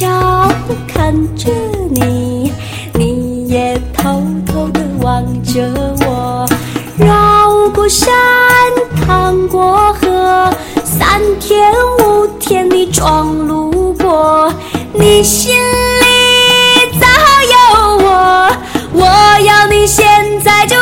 笑看着你，你也偷偷地望着我。绕过山，趟过河，3天5天的装路过，你心里早有我，我要你现在就